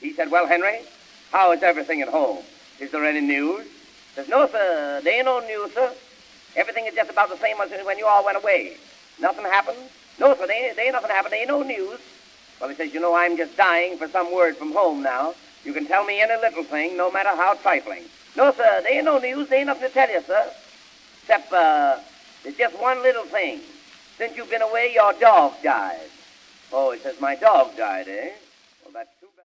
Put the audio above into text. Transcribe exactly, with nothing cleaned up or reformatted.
He said, well, Henry, how is everything at home? Is there any news? Says, no, sir, there ain't no news, sir. Everything is just about the same as when you all went away. Nothing happened? No, sir, there ain't, there ain't nothing happened. There ain't no news. Well, he says, you know, I'm just dying for some word from home now. You can tell me any little thing, no matter how trifling. No, sir, there ain't no news. There ain't nothing to tell you, sir. Except, uh, there's just one little thing. Since you've been away, your dog died. Oh, he says, my dog died, eh?